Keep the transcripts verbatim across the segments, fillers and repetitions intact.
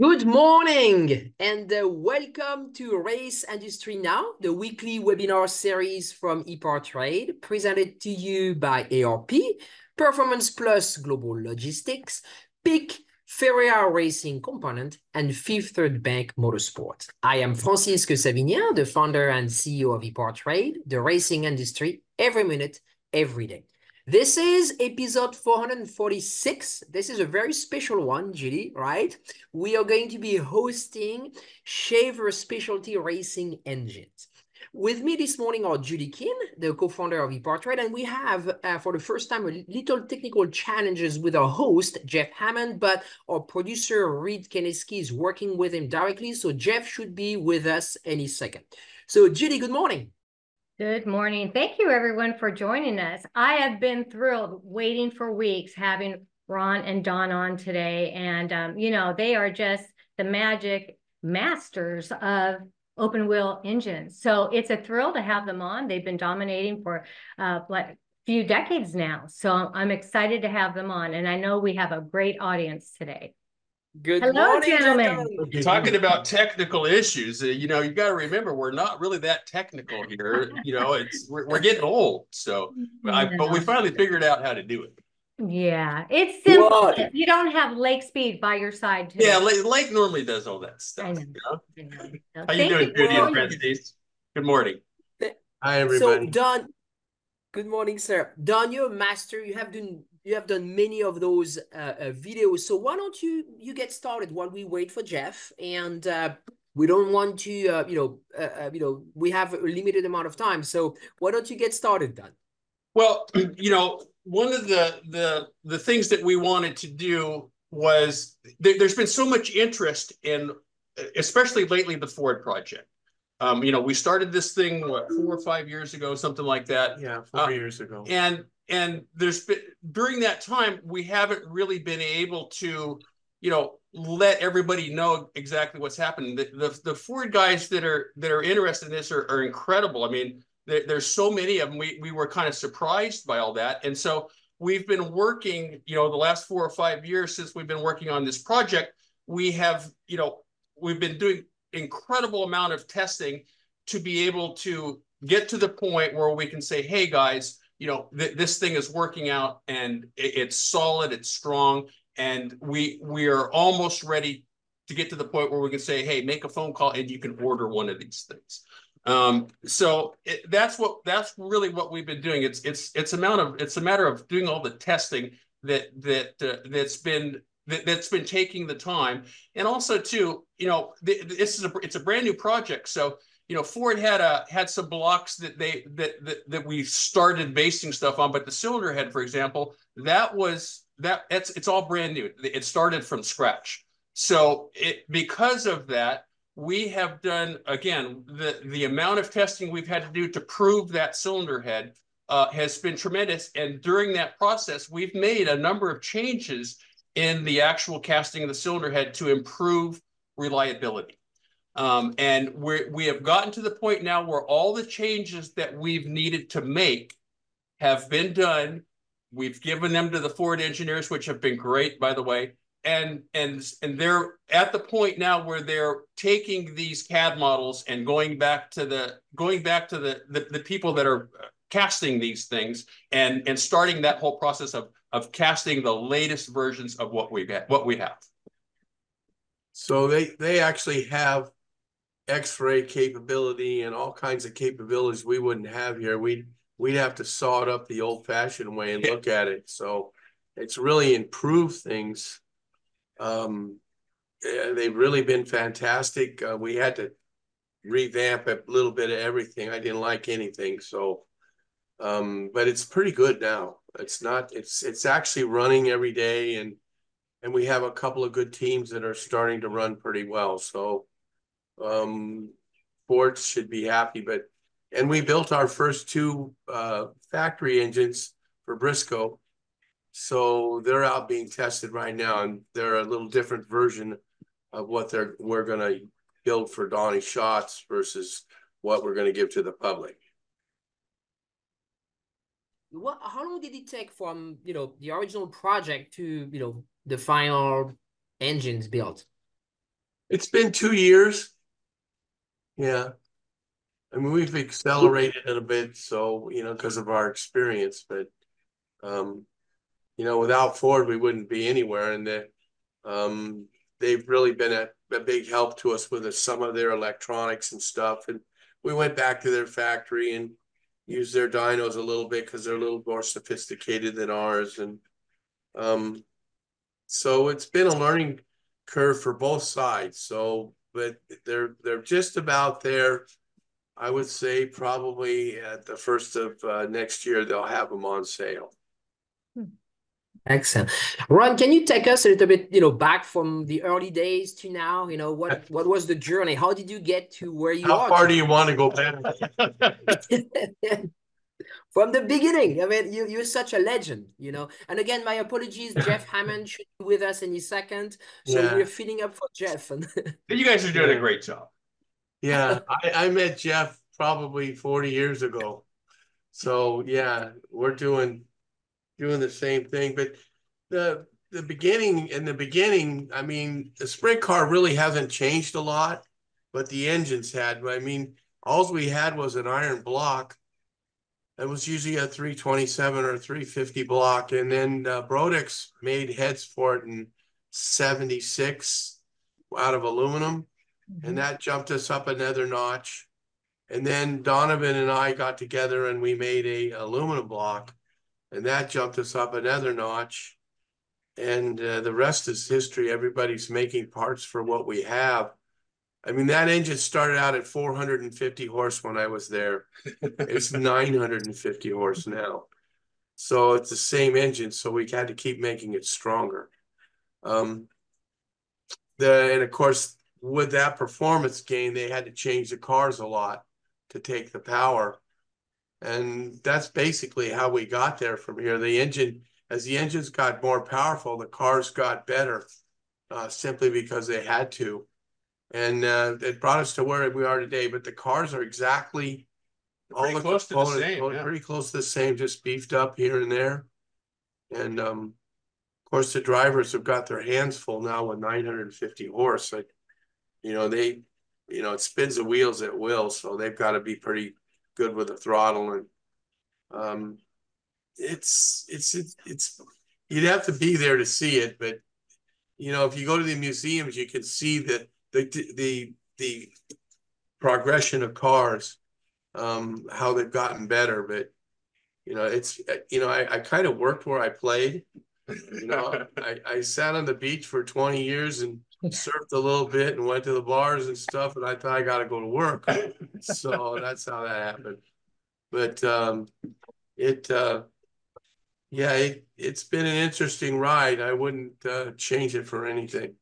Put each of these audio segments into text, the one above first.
Good morning and uh, welcome to Race Industry Now, the weekly webinar series from ePartrade, presented to you by A R P, Performance Plus Global Logistics, Peak, Ferreira Racing Component, and Fifth Third Bank Motorsports. I am Francisco Savignan, the founder and C E O of ePartrade, the racing industry, every minute, every day. This is episode four hundred forty-six. This is a very special one, Judy, right? We are going to be hosting Shaver Specialty Racing Engines. With me this morning are Judy Kin, the co-founder of ePartrade, and we have, uh, for the first time, a little technical challenges with our host, Jeff Hammond, but our producer, Reed Keneski, is working with him directly, so Jeff should be with us any second. So, Judy, good morning. Good morning. Thank you, everyone, for joining us. I have been thrilled waiting for weeks having Ron and Don on today. And, um, you know, they are just the magic masters of open wheel engines. So it's a thrill to have them on. They've been dominating for uh, like a few decades now. So I'm excited to have them on. And I know we have a great audience today. Good Hello, morning, gentlemen. gentlemen. Talking about technical issues, uh, you know, you got to remember we're not really that technical here. You know, it's we're, we're getting old, so I, No. but we finally figured out how to do it. Yeah, it's simple. What? You don't have Lake Speed by your side today. Yeah, Lake, Lake normally does all that stuff. I know. You know? I know. So How you thank doing, you for Judy and joining us. Francis? Good morning. Hi, everybody. So, Don, good morning, sir. Don, you're a master. You have done you have done many of those uh, uh, videos. So why don't you you get started while we wait for Jeff? And uh, we don't want to, uh, you know, uh, uh, you know, we have a limited amount of time. So why don't you get started, Don? Well, you know, one of the the the things that we wanted to do was there, there's been so much interest in, especially lately, the Ford project. Um, you know, we started this thing what four or five years ago, something like that. Yeah, four uh, years ago. And and there's been during that time we haven't really been able to, you know, let everybody know exactly what's happening. The the, the Ford guys that are that are interested in this are, are incredible. I mean, there, there's so many of them. We we were kind of surprised by all that, and so we've been working. You know, the last four or five years since we've been working on this project, we have, you know, we've been doing incredible amount of testing to be able to get to the point where we can say, hey guys, you know, th this thing is working out and it, it's solid, it's strong, and we we are almost ready to get to the point where we can say, hey, make a phone call and you can order one of these things. Um, so it, that's what that's really what we've been doing. It's it's it's amount of it's a matter of doing all the testing that that uh, that's been that, that's been taking the time. And also too, you know, this is a it's a brand new project. So, you know, Ford had a had some blocks that they that that, that we started basing stuff on, but the cylinder head, for example, that was that it's it's all brand new. It started from scratch. So it because of that, we have done again the the amount of testing we've had to do to prove that cylinder head uh, has been tremendous. And during that process, we've made a number of changes in the actual casting of the cylinder head to improve reliability. Um, and we we have gotten to the point now where all the changes that we've needed to make have been done. We've given them to the Ford engineers, which have been great, by the way. And, and, and they're at the point now where they're taking these C A D models and going back to the going back to the, the, the people that are casting these things and, and starting that whole process of of casting the latest versions of what we get, what we have. So they they actually have X-ray capability and all kinds of capabilities we wouldn't have here. We'd we'd have to saw it up the old-fashioned way and Yeah. look at it. So it's really improved things. Um, yeah, they've really been fantastic. Uh, we had to revamp a little bit of everything. I didn't like anything, so um, but it's pretty good now. It's not. It's it's actually running every day, and and we have a couple of good teams that are starting to run pretty well. So um, Ford should be happy. But and we built our first two uh, factory engines for Briscoe, so they're out being tested right now, and they're a little different version of what they're we're going to build for Donnie Schatz versus what we're going to give to the public. What, how long did it take from, you know, the original project to, you know, the final engines built? It's been two years. Yeah. I mean, we've accelerated it a bit, so, you know, because of our experience, but, um, you know, without Ford, we wouldn't be anywhere. And the, um, they've really been a, a big help to us with some of their electronics and stuff. And we went back to their factory and used their dynos a little bit because they're a little more sophisticated than ours. And um, so it's been a learning curve for both sides. So, but they're they're just about there. I would say probably at the first of uh, next year, they'll have them on sale. Excellent. Ron, can you take us a little bit, you know, back from the early days to now? You know, what what was the journey? How did you get to where you How are far today? do you want to go back? From the beginning. I mean, you, you're such a legend, you know. And again, my apologies. Jeff Hammond should be with us any second. So Yeah. we're filling up for Jeff. You guys are doing a great job. Yeah, I, I met Jeff probably forty years ago. So yeah, we're doing doing the same thing. But the the beginning in the beginning, I mean, the sprint car really hasn't changed a lot, but the engines had. I mean, all we had was an iron block. It was usually a three twenty-seven or three fifty block, and then uh, Brodix made heads for it in seventy-six out of aluminum, mm-hmm. and that jumped us up another notch. And then Donovan and I got together and we made a aluminum block, and that jumped us up another notch. And uh, the rest is history. Everybody's making parts for what we have. I mean, that engine started out at four hundred fifty horse when I was there. It's nine hundred fifty horse now. So it's the same engine. So we had to keep making it stronger. Um, the, and of course, with that performance gain, they had to change the cars a lot to take the power. And that's basically how we got there from here. The engine, as the engines got more powerful, the cars got better uh, simply because they had to. And uh, it brought us to where we are today. But the cars are exactly pretty all close the to the same, yeah. pretty close to the same, just beefed up here and there. And um, of course, the drivers have got their hands full now with nine hundred fifty horse. Like, you know, they, you know, it spins the wheels at will, so they've got to be pretty good with the throttle. And um, it's, it's, it's, it's, you'd have to be there to see it. But, you know, if you go to the museums, you can see that the, the, the progression of cars, um, how they've gotten better. But, you know, it's, you know, I, I kind of worked where I played. You know, I, I sat on the beach for twenty years and surfed a little bit and went to the bars and stuff, and I thought I got to go to work. So that's how that happened. But um, it, uh, yeah, it, it's been an interesting ride. I wouldn't uh, change it for anything.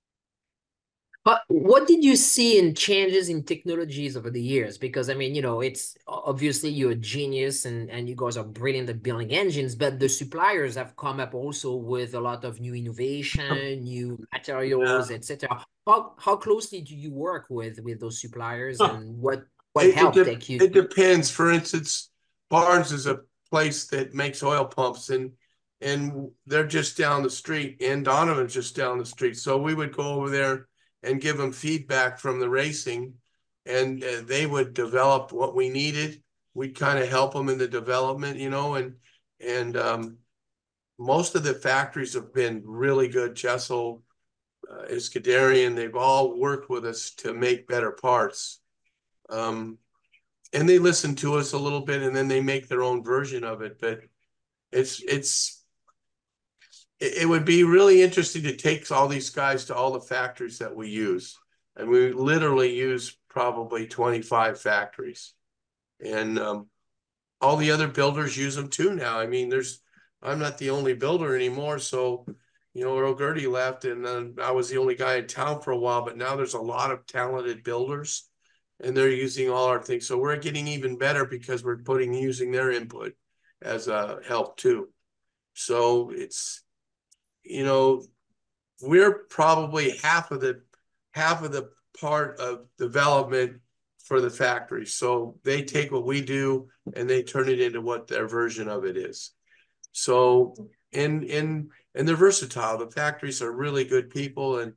But what did you see in changes in technologies over the years? Because, I mean, you know, it's obviously you're a genius and, and you guys are brilliant at building engines, but the suppliers have come up also with a lot of new innovation, new materials, yeah. et cetera. How how closely do you work with with those suppliers, huh. and what what it, help it take you? It depends. For instance, Barnes is a place that makes oil pumps, and and they're just down the street, and Donovan's just down the street. So we would go over there and give them feedback from the racing, and uh, they would develop what we needed. We'd kind of help them in the development, you know, and and um, most of the factories have been really good. Chesil, uh, Iscadarian, they've all worked with us to make better parts. Um, and they listen to us a little bit, and then they make their own version of it. But it's it's it would be really interesting to take all these guys to all the factories that we use. And we literally use probably twenty-five factories. And um, all the other builders use them too now. I mean, there's, I'm not the only builder anymore. So, you know, Earl Gertie left, and then I was the only guy in town for a while, but now there's a lot of talented builders, and they're using all our things. So we're getting even better because we're putting, using their input as a help too. So it's, you know, we're probably half of the half of the part of development for the factory. So they take what we do and they turn it into what their version of it is. So and and and they're versatile. The factories are really good people, and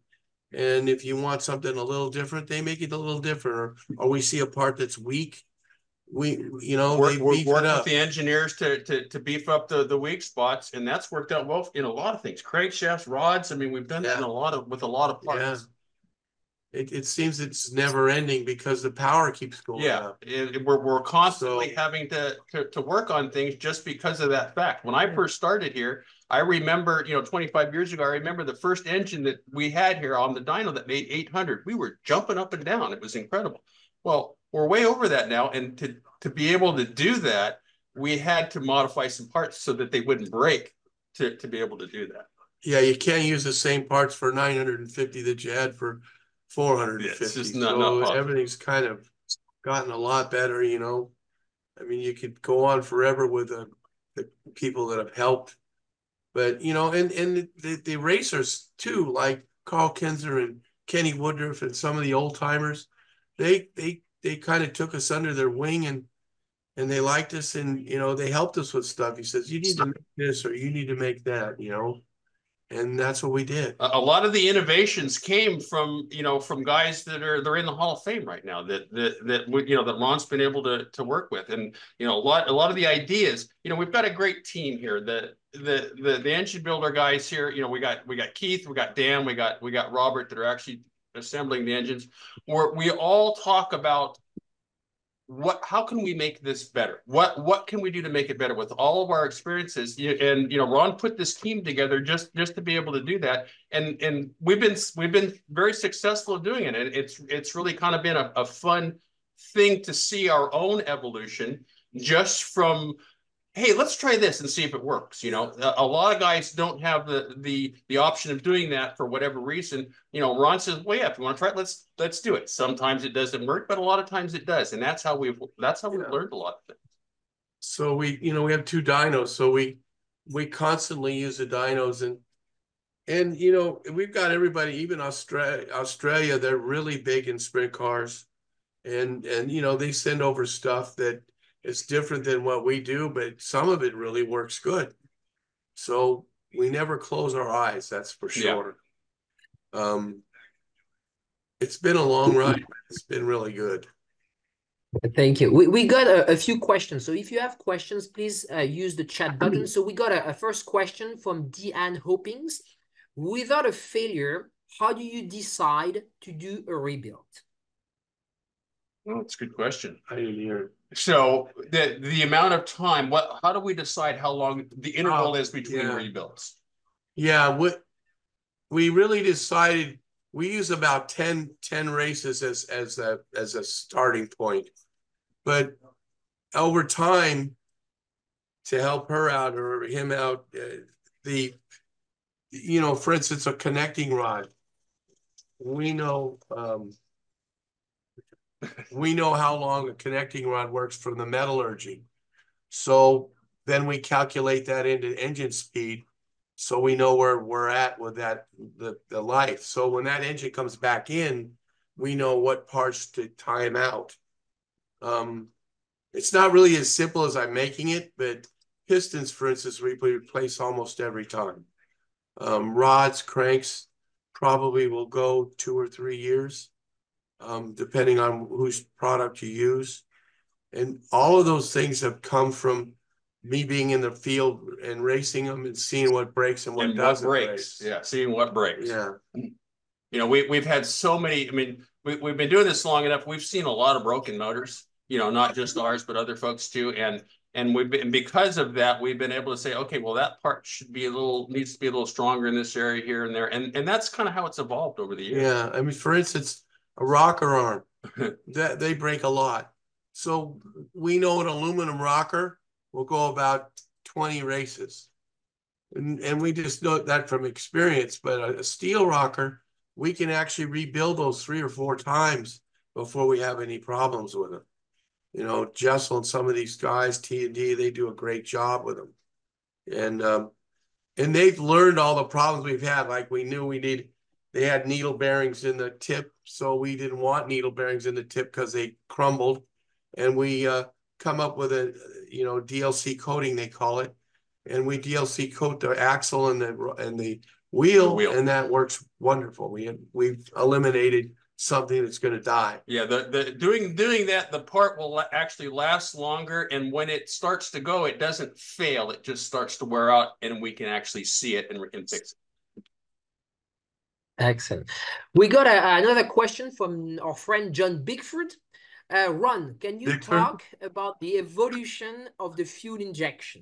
And if you want something a little different, they make it a little different. Or, or we see a part that's weak, we, you know, Work, they work, beef work it with up. the engineers to, to to beef up the, the weak spots, and that's worked out well in a lot of things. Crankshafts, rods. I mean, we've done that in Yeah. a lot of with a lot of parts. Yeah. It, it seems it's never ending because the power keeps going Yeah, up. it, it- we're we're constantly So- having to, to to work on things just because of that fact. When I first started here, I remember, you know, twenty-five years ago, I remember the first engine that we had here on the dyno that made eight hundred. We were jumping up and down. It was incredible. Well, we're way over that now, and to to be able to do that, we had to modify some parts so that they wouldn't break to to be able to do that. Yeah, you can't use the same parts for nine hundred fifty that you had for four hundred fifty. It's just not- so not possible. everything's kind of gotten a lot better, you know. I mean, you could go on forever with the, the people that have helped. But, you know, and, and the, the racers too, like Carl Kinzer and Kenny Woodruff and some of the old timers, they they they kind of took us under their wing and and they liked us, and you know, they helped us with stuff. He says, you need to make this or you need to make that, you know. And that's what we did. A, a lot of the innovations came from, you know, from guys that are they're in the Hall of Fame right now that that that you know that Ron's been able to to work with. And you know, a lot a lot of the ideas, you know, we've got a great team here. The the the the engine builder guys here, you know, we got we got Keith, we got Dan, we got we got Robert that are actually assembling the engines. Where we all talk about what how can we make this better? What what can we do to make it better with all of our experiences? And you know, Ron put this team together just just to be able to do that. And and we've been we've been very successful at doing it. And it's it's really kind of been a, a fun thing to see our own evolution just from, hey, let's try this and see if it works. You know, a, a lot of guys don't have the the the option of doing that for whatever reason. You know, Ron says, well, yeah, if you want to try it, let's let's do it. Sometimes it doesn't work, but a lot of times it does. And that's how we've that's how we've Yeah. learned a lot of things. So we, you know, we have two dynos, so we we constantly use the dynos, and and you know, we've got everybody, even Australia, Australia, they're really big in sprint cars, and and you know, they send over stuff that is different than what we do, but some of it really works good. So we never close our eyes, that's for sure. Yeah. Um, it's been a long ride, but it's been really good. Thank you. We, we got a, a few questions. So if you have questions, please uh, use the chat button. So we got a, a first question from Deanne Hopings. Without a failure, how do you decide to do a rebuild? Well, that's a good question. I didn't hear it. So the the amount of time, what how do we decide how long the interval Oh, is between yeah. rebuilds? Yeah, what we really decided, we use about ten, ten races as as a as a starting point. But over time, to help her out or him out, uh, the you know, for instance, a connecting rod. We know um, we know how long a connecting rod works from the metallurgy. So then we calculate that into engine speed, so we know where we're at with that the, the life. So when that engine comes back in, we know what parts to time out. Um, it's not really as simple as I'm making it, but pistons, for instance, we replace almost every time. Um, rods, cranks, probably will go two or three years, um, depending on whose product you use. And all of those things have come from me being in the field and racing them and seeing what breaks and what and doesn't what breaks. break. Yeah, seeing what breaks. Yeah. You know, we, we've had so many, I mean, we, we've been doing this long enough. We've seen a lot of broken motors, you know, not just ours, but other folks too. And and we've been, because of that, we've been able to say, okay, well, that part should be a little, needs to be a little stronger in this area here and there. And, and that's kind of how it's evolved over the years. Yeah. I mean, for instance, a rocker arm, that they break a lot. So we know an aluminum rocker will go about twenty races. And, and we just know that from experience. But a, a steel rocker, we can actually rebuild those three or four times before we have any problems with them. You know, Jessel and some of these guys, T and D, they do a great job with them. And um, and they've learned all the problems we've had. Like we knew we need, they had needle bearings in the tip, so we didn't want needle bearings in the tip because they crumbled. And we uh, come up with a, you know, D L C coating, they call it. And we D L C coat the axle and the and the wheel, wheel. and that works wonderful. We we've eliminated something that's going to die. Yeah, the the doing doing that, the part will actually last longer, and when it starts to go, it doesn't fail. It just starts to wear out, and we can actually see it and we can fix it. Excellent. We got a, another question from our friend John Bigford. Uh, Ron, can you Bigford? talk about the evolution of the fuel injection?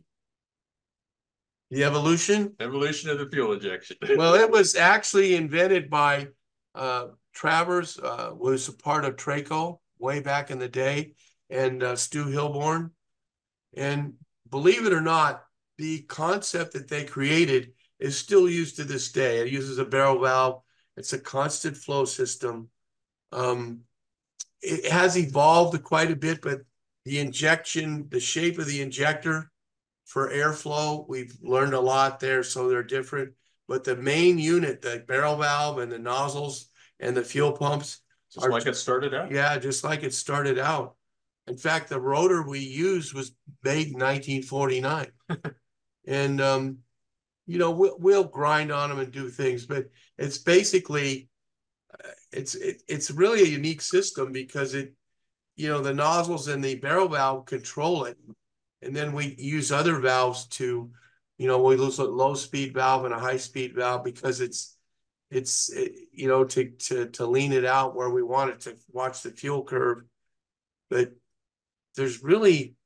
The evolution? Evolution of the fuel injection. Well, it was actually invented by uh, Travers, uh, was a part of Traco way back in the day, and uh, Stu Hilborn. And believe it or not, the concept that they created is still used to this day. It uses a barrel valve. It's a constant flow system. Um, it has evolved quite a bit, but the injection, the shape of the injector for airflow, we've learned a lot there, so they're different. But the main unit, the barrel valve and the nozzles and the fuel pumps, just like it started out. Yeah, just like it started out. In fact, the rotor we used was made in nineteen forty-nine. And, um, you know, we'll, we'll grind on them and do things, but it's basically, uh, it's it, it's really a unique system because it, you know, the nozzles and the barrel valve control it. And then we use other valves to, you know, we use a low speed valve and a high speed valve because it's, it's, it, you know, to, to, to lean it out where we want it to watch the fuel curve. But there's really,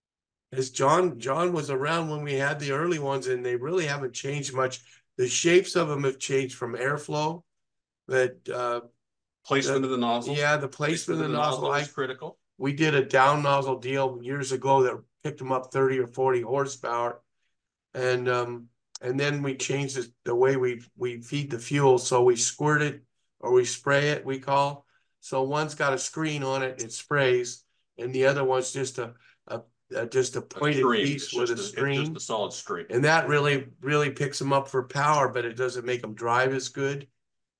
as John, John was around when we had the early ones, and they really haven't changed much. The shapes of them have changed from airflow, but uh, placement the, of the nozzle. Yeah, the placement, placement of the, the nozzle, nozzle is critical. We did a down nozzle deal years ago that picked them up thirty or forty horsepower, and um, and then we changed the, the way we we feed the fuel. So we squirt it or we spray it. We call so one's got a screen on it, it sprays, and the other one's just a a Uh, just a pointed a piece with a, a stream. It's just a solid stream. And that really, really picks them up for power, but it doesn't make them drive as good.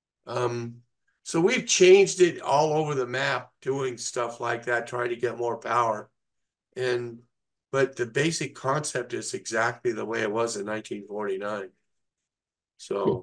Um, so we've changed it all over the map, doing stuff like that, trying to get more power. And, but the basic concept is exactly the way it was in nineteen forty-nine. So.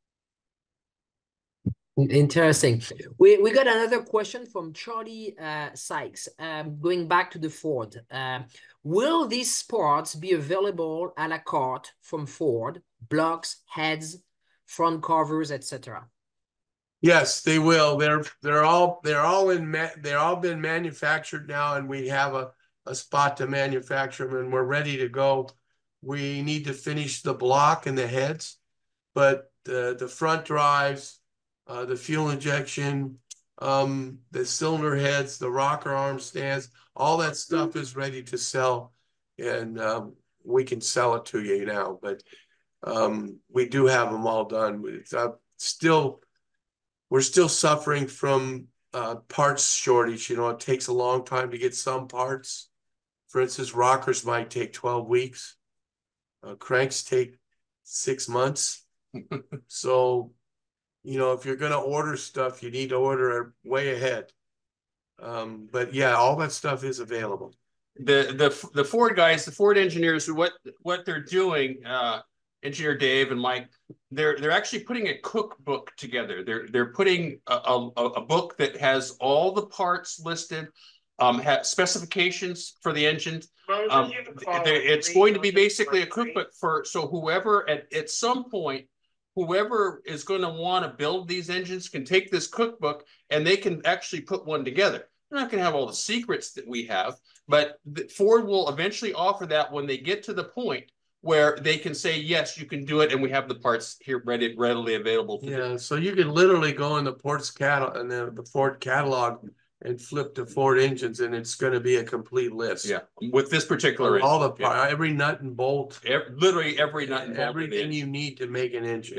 Interesting. We we got another question from Charlie uh, Sykes. Um, going back to the Ford, uh, will these parts be available a la carte from Ford? Blocks, heads, front covers, et cetera. Yes, they will. They're they're all they're all in ma they're all been manufactured now, and we have a a spot to manufacture them, and we're ready to go. We need to finish the block and the heads, but the the front drives. Uh, the fuel injection, um, the cylinder heads, the rocker arm stands, all that stuff is ready to sell, and um, we can sell it to you now. But um, we do have them all done. It's, uh, still, we're still suffering from uh, parts shortage. You know, it takes a long time to get some parts. For instance, rockers might take twelve weeks. Uh, cranks take six months. So, you know, if you're going to order stuff, you need to order it way ahead. Um, but yeah, all that stuff is available. The the the Ford guys, the Ford engineers, what what they're doing, uh, Engineer Dave and Mike, they're they're actually putting a cookbook together. They're they're putting a, a, a book that has all the parts listed, um, has specifications for the engine. Um, it's going to be basically a cookbook for so whoever at at some point. Whoever is going to want to build these engines can take this cookbook and they can actually put one together. They're not going to have all the secrets that we have, but Ford will eventually offer that when they get to the point where they can say, yes, you can do it, and we have the parts here ready, readily available. To yeah, do. So you can literally go in the Ford's catalog and the, the Ford catalog and flip to Ford engines, and it's going to be a complete list. Yeah, with this particular all engine, the part, yeah. Every nut and bolt, every, literally every nut and bolt, everything you need to make an engine. Yeah.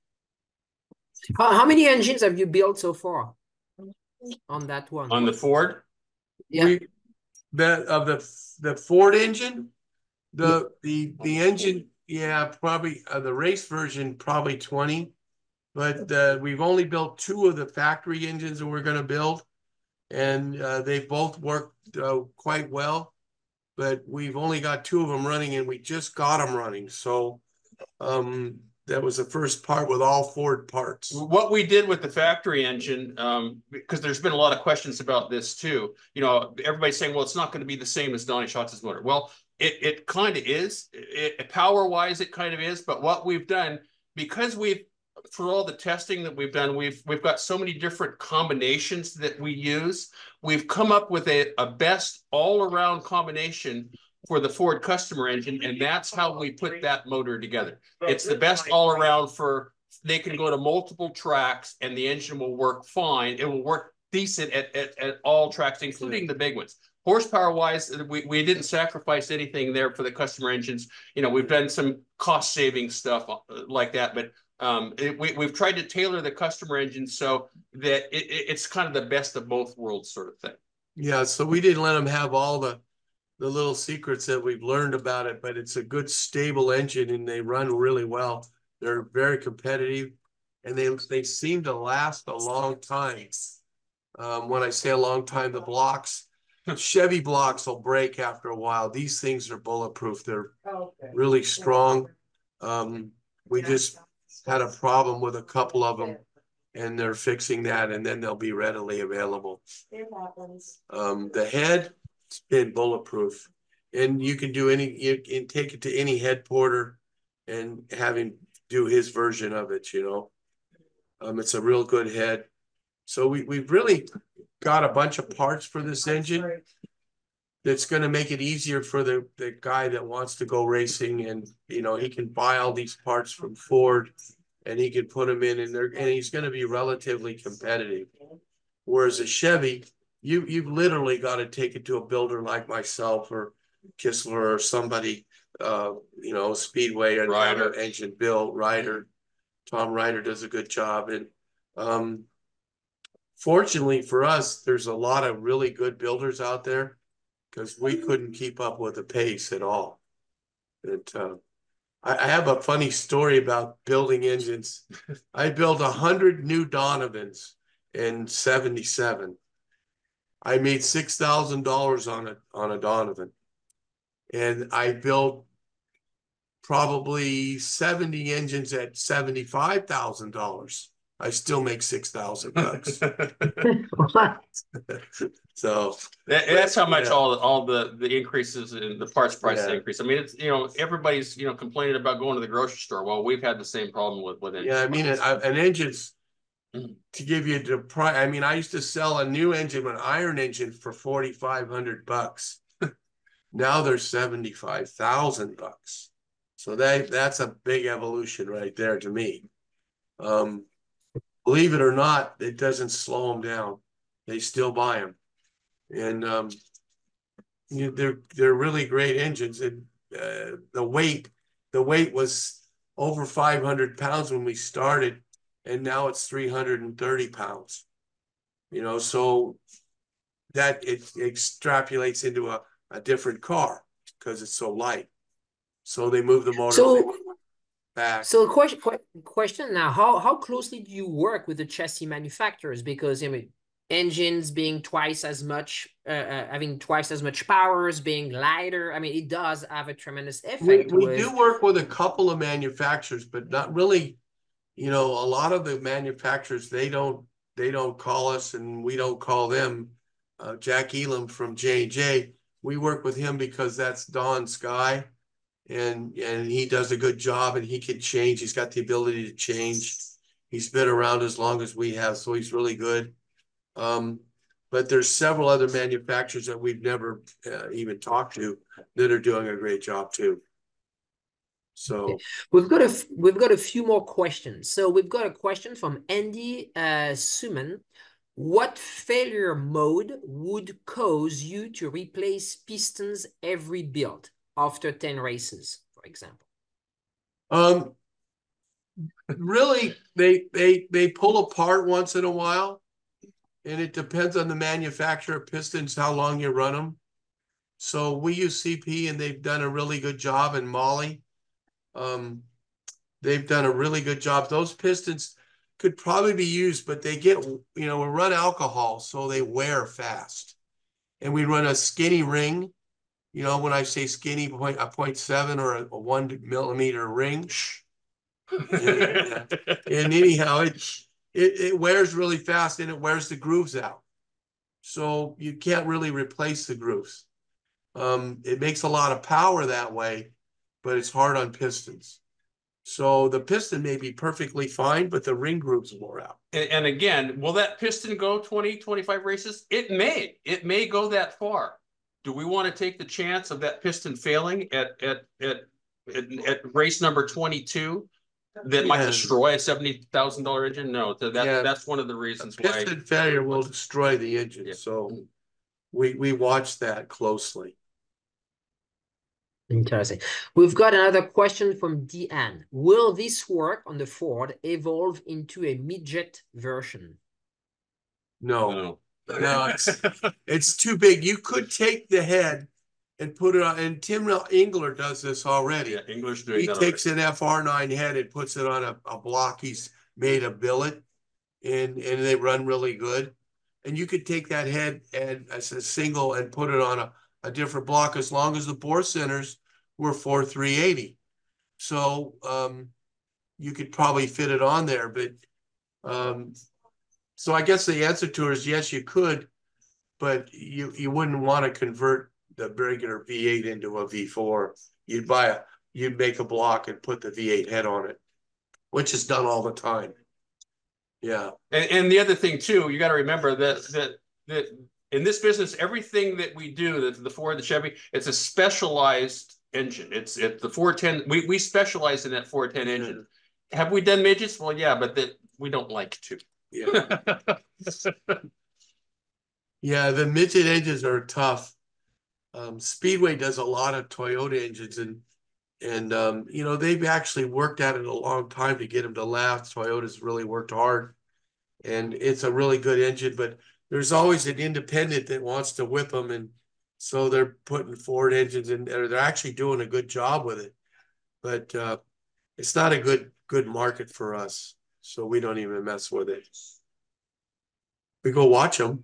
How, how many engines have you built so far on that one? On the Ford? Yeah. We, the of the the Ford engine, the the the engine, yeah, probably uh, the race version, probably twenty, but uh, we've only built two of the factory engines that we're going to build, and uh, they both worked uh, quite well, but we've only got two of them running, and we just got them running, so um, that was the first part with all Ford parts. What we did with the factory engine, um, because there's been a lot of questions about this too. You know, everybody's saying, well, it's not going to be the same as Donny Schatz's motor. Well, it it kind of is. It, power-wise, it kind of is. But what we've done, because we've, for all the testing that we've done, we've we've got so many different combinations that we use. We've come up with a, a best all-around combination for the Ford customer engine, and that's how we put that motor together. It's the best all around for, they can go to multiple tracks and the engine will work fine. It will work decent at, at, at all tracks, including the big ones. Horsepower wise, we, we didn't sacrifice anything there for the customer engines. You know, we've done some cost saving stuff like that, but um, it, we, we've tried to tailor the customer engine so that it, it, it's kind of the best of both worlds sort of thing. Yeah, so we didn't let them have all the the little secrets that we've learned about it, but it's a good stable engine and they run really well. They're very competitive and they they seem to last a long time. Um, when I say a long time, the blocks, Chevy blocks will break after a while. These things are bulletproof. They're really strong. Um, we just had a problem with a couple of them and they're fixing that and then they'll be readily available. It happens. Um, the head, it's been bulletproof, and you can do any, you can take it to any head porter and have him do his version of it, you know. Um, it's a real good head. So we, we've really got a bunch of parts for this engine that's going to make it easier for the, the guy that wants to go racing, and, you know, he can buy all these parts from Ford and he can put them in and they're, and he's going to be relatively competitive. Whereas a Chevy, You you've literally got to take it to a builder like myself or Kistler or somebody, uh, you know, Speedway and have an engine built. Ryder, Tom Ryder does a good job. And um, fortunately for us, there's a lot of really good builders out there because we couldn't keep up with the pace at all. And uh, I, I have a funny story about building engines. I built a hundred new Donovans in seventy-seven. I made six thousand dollars on a, on a Donovan. And I built probably seventy engines at seventy-five thousand dollars. I still make six thousand bucks. So that, that's how much yeah. all all the the increases in the parts price yeah. increase. I mean, it's, you know, everybody's, you know, complaining about going to the grocery store. Well, we've had the same problem with with engines. Yeah, I mean, an, an engine's to give you the price. I mean, I used to sell a new engine, an iron engine, for forty-five hundred bucks. Now they're seventy-five thousand bucks. So that that's a big evolution right there to me. Um, believe it or not, it doesn't slow them down. They still buy them, and um, you know, they're they're really great engines. And uh, the weight, the weight was over five hundred pounds when we started, and now it's three hundred thirty pounds. You know, so that it extrapolates into a, a different car because it's so light. So they move the motor So, back. so question question now: How how closely do you work with the chassis manufacturers? Because I mean, engines being twice as much, uh, uh, having twice as much powers, being lighter. I mean, it does have a tremendous effect. We, we with... do work with a couple of manufacturers, but not really. You know, a lot of the manufacturers, they don't they don't call us and we don't call them. Uh, Jack Elam from J and J, we work with him because that's Don's guy, and and he does a good job and he can change. He's got the ability to change. He's been around as long as we have, so he's really good. Um, but there's several other manufacturers that we've never uh, even talked to that are doing a great job too. So okay. we've got a we've got a few more questions. So we've got a question from Andy uh, Suman. What failure mode would cause you to replace pistons every build after ten races, for example? Um, really, they they they pull apart once in a while, and it depends on the manufacturer of pistons how long you run them. So we use C P, and they've done a really good job. And Molly, um, they've done a really good job. Those pistons could probably be used, but they get, you know, we run alcohol, so they wear fast. And we run a skinny ring. You know, when I say skinny, point a point seven or a, a one millimeter ring. And, and anyhow, it, it it wears really fast and it wears the grooves out. So you can't really replace the grooves. Um, it makes a lot of power that way, but it's hard on pistons. So the piston may be perfectly fine, but the ring grooves wore out. And, and again, will that piston go twenty, twenty-five races? It may. It may go that far. Do we want to take the chance of that piston failing at at at at, at race number twenty-two that yeah. might destroy a seventy thousand dollar engine? No, that yeah. that's one of the reasons a piston why piston failure will destroy the engine. Yeah. So we we watch that closely. Interesting. We've got another question from Deanne. Will this work on the Ford evolve into a midget version? No, no, no it's, it's too big. You could take the head and put it on, and Tim Engler does this already. Yeah, Engler's doing he that takes already. an F R nine head and puts it on a, a block he's made a billet, and, and they run really good. And you could take that head and as a single and put it on a a different block as long as the bore centers were four three eighty. So um, you could probably fit it on there. But um, so I guess the answer to it is yes, you could, but you, you wouldn't want to convert the regular V eight into a V four. You'd buy a, you'd make a block and put the V eight head on it, which is done all the time. Yeah. And, and the other thing too, you got to remember that, that, that, in this business, everything that we do, the, the Ford, the Chevy, it's a specialized engine. It's it the four ten. We we specialize in that four ten engine. Have we done midgets? Well, yeah, but that we don't like to. Yeah. Yeah, the midget engines are tough. Um, Speedway does a lot of Toyota engines, and and um, you know they've actually worked at it a long time to get them to last. Toyota's really worked hard, and it's a really good engine, but there's always an independent that wants to whip them, and so they're putting Ford engines in there. They're actually doing a good job with it, but uh, it's not a good good market for us, so we don't even mess with it. We go watch them.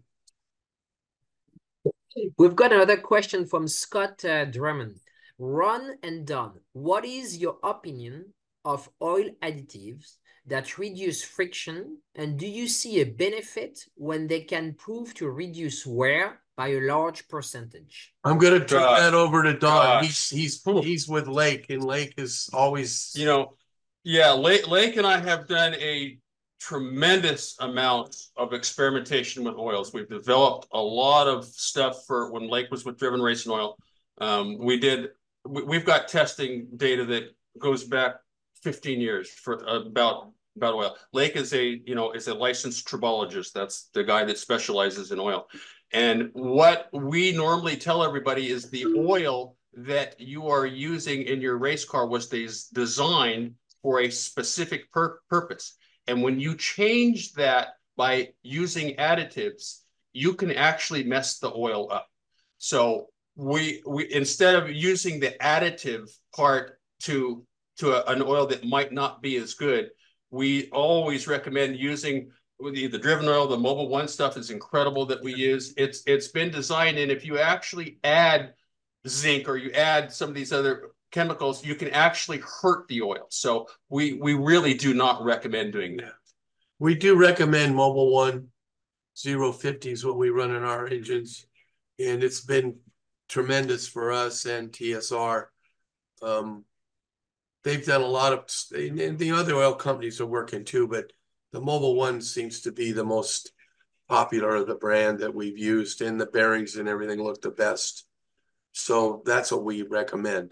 We've got another question from Scott uh, Drummond. Ron and Don, what is your opinion of oil additives that reduce friction, and do you see a benefit when they can prove to reduce wear by a large percentage? I'm going to turn Gosh. that over to Don. Gosh. He's he's he's with Lake, and Lake is always, you know, yeah. Lake Lake and I have done a tremendous amount of experimentation with oils. We've developed a lot of stuff for when Lake was with Driven Racing Oil. Um, we did. We, we've got testing data that goes back fifteen years for about about oil. Lake is a, you know, is a licensed tribologist. That's the guy that specializes in oil. And what we normally tell everybody is the oil that you are using in your race car was des designed for a specific pur purpose. And when you change that by using additives, you can actually mess the oil up. So we, we instead of using the additive part to to a, an oil that might not be as good, we always recommend using the, the Driven oil. The Mobil One stuff is incredible that we use. It's it's been designed, and if you actually add zinc or you add some of these other chemicals, you can actually hurt the oil. So we we really do not recommend doing that. We do recommend Mobil One zero fifty is what we run in our engines, and it's been tremendous for us and T S R. Um, They've done a lot of, and the other oil companies are working too, but the Mobil One seems to be the most popular of the brand that we've used, and the bearings and everything look the best. So that's what we recommend.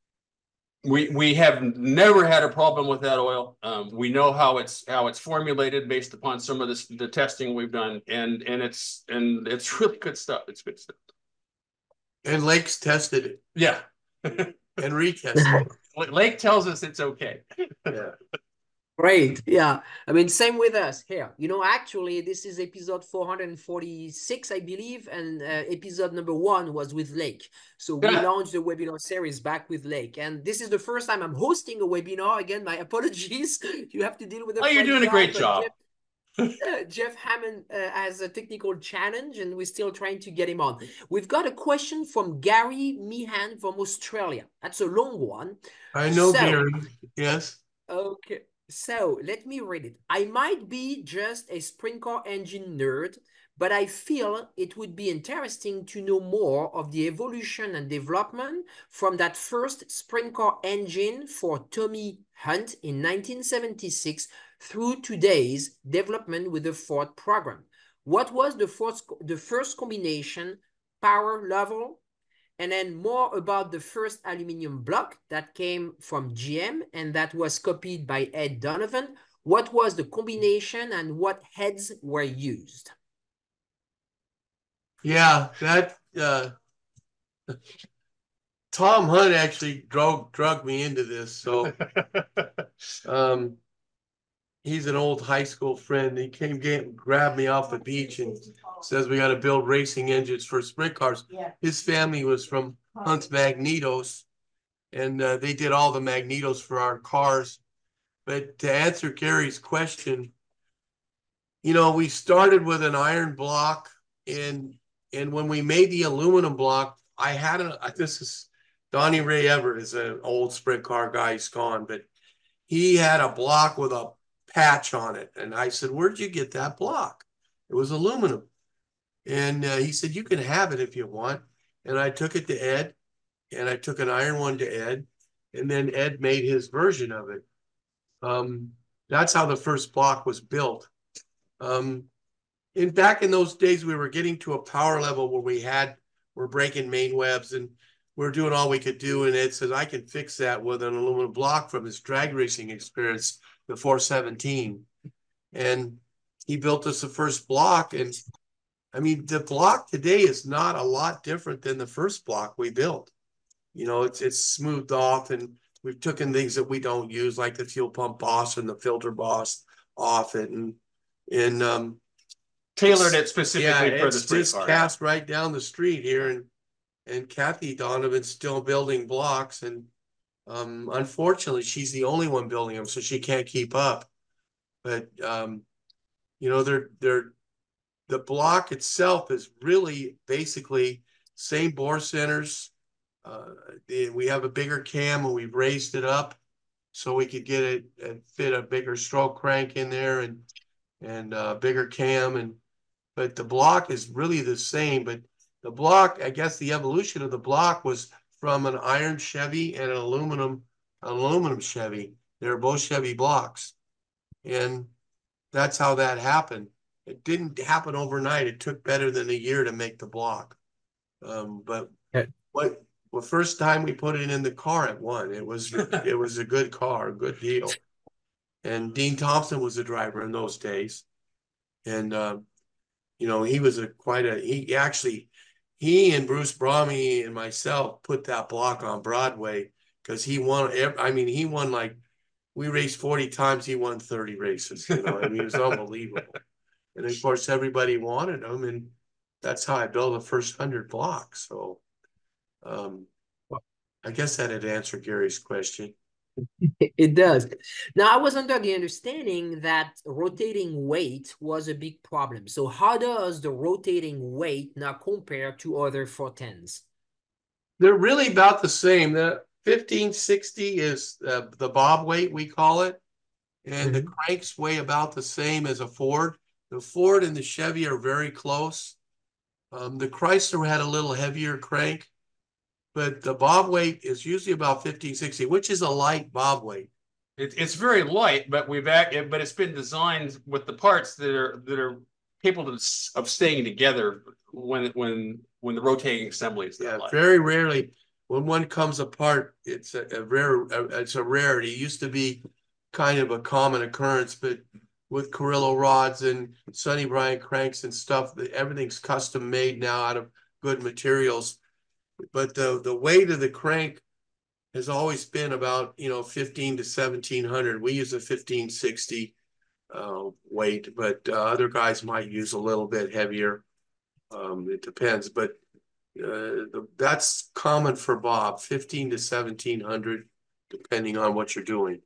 We we have never had a problem with that oil. Um, we know how it's how it's formulated based upon some of this, the testing we've done, and and it's and it's really good stuff. It's good stuff. And Lake's tested it. Yeah. And retested it. Lake tells us it's okay. Yeah. Great. Yeah. I mean, same with us here. You know, actually, this is episode four hundred forty-six, I believe, and uh, episode number one was with Lake. So we yeah. launched the webinar series back with Lake, and this is the first time I'm hosting a webinar. Again, my apologies. You have to deal with it. Oh, you're doing a great job. Jeff, uh, Jeff Hammond uh, has a technical challenge, and we're still trying to get him on. We've got a question from Gary Meehan from Australia. That's a long one. I know, so, Gary. Yes. Okay. So let me read it. I might be just a sprint car engine nerd, but I feel it would be interesting to know more of the evolution and development from that first sprint car engine for Tommy Hunt in nineteen seventy-six through today's development with the Ford program. What was the first, the first combination, power level? And then more about the first aluminum block that came from G M and that was copied by Ed Donovan. What was the combination and what heads were used? Yeah, that uh, Tom Hunt actually drug drug me into this. So um, he's an old high school friend. He came get, grabbed me off the beach and says we got to build racing engines for sprint cars. Yeah. His family was from Hunt's Magnetos, and uh, they did all the magnetos for our cars. But to answer Gary's question, you know, we started with an iron block, and and when we made the aluminum block, I had a, this is, Donnie Ray Everett is an old sprint car guy, he's gone, but he had a block with a patch on it. And I said, where'd you get that block? It was aluminum. And uh, he said, you can have it if you want. And I took it to Ed, and I took an iron one to Ed, and then Ed made his version of it. Um, that's how the first block was built. Um, and back in those days, we were getting to a power level where we had, we're breaking main webs, and we're doing all we could do. And Ed said, I can fix that with an aluminum block from his drag racing experience, the four seventeen. And he built us the first block. And I mean, the block today is not a lot different than the first block we built. You know, it's it's smoothed off, and we've taken things that we don't use, like the fuel pump boss and the filter boss off it, and and um, tailored it specifically yeah, for it's the sprint just car. cast right down the street here, and and Kathy Donovan's still building blocks, and um, unfortunately, she's the only one building them, so she can't keep up. But um, you know, they're they're the block itself is really basically same bore centers. Uh, we have a bigger cam, and we've raised it up so we could get it and fit a bigger stroke crank in there, and and a uh, bigger cam. And but the block is really the same. But the block, I guess, the evolution of the block was from an iron Chevy and an aluminum an aluminum Chevy. They were both Chevy blocks, and that's how that happened. It didn't happen overnight. It took better than a year to make the block. Um, but Okay. what the first time we put it in the car, it won. It was it was a good car, a good deal. And Dean Thompson was the driver in those days, and uh, you know, he was a quite a he actually he and Bruce Brahmy and myself put that block on Broadway because he won. I mean, he won like we raced forty times. He won thirty races. You know, I mean, it was unbelievable. And of course, everybody wanted them, and that's how I built the first hundred blocks. So, um, I guess that'd answer Gary's question. It does. Now, I was under the understanding that rotating weight was a big problem. So how does the rotating weight now compare to other four tens? They're really about the same. The fifteen sixty is uh, the bob weight, we call it. And mm-hmm. the cranks weigh about the same as a Ford. The Ford and the Chevy are very close. Um, the Chrysler had a little heavier crank, but the bob weight is usually about fifteen sixty, which is a light bob weight. It, it's very light, but we've act, but it's been designed with the parts that are that are capable of, of staying together when when when the rotating assembly is that yeah, light. Very rarely when one comes apart, it's a, a rare a, it's a rarity. It used to be kind of a common occurrence, but with Carrillo rods and Sonny Bryant cranks and stuff, everything's custom made now out of good materials. But the the weight of the crank has always been about, you know, fifteen to seventeen hundred. We use a fifteen sixty uh, weight, but uh, other guys might use a little bit heavier. Um, it depends, but uh, the, that's common for Bob, fifteen to seventeen hundred, depending on what you're doing.